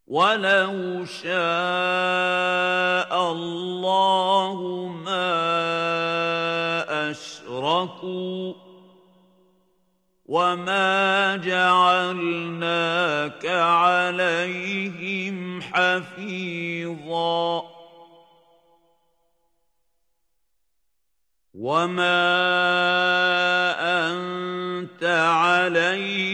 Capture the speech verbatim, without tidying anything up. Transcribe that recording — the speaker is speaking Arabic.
وَلَوْ شَاءَ اللَّهُ مَا أَشْرَكُوا وَمَا جَعَلْنَاكَ عَلَيْهِمْ حَفِيظًا وَمَا أَنتَ عَلَيْهِم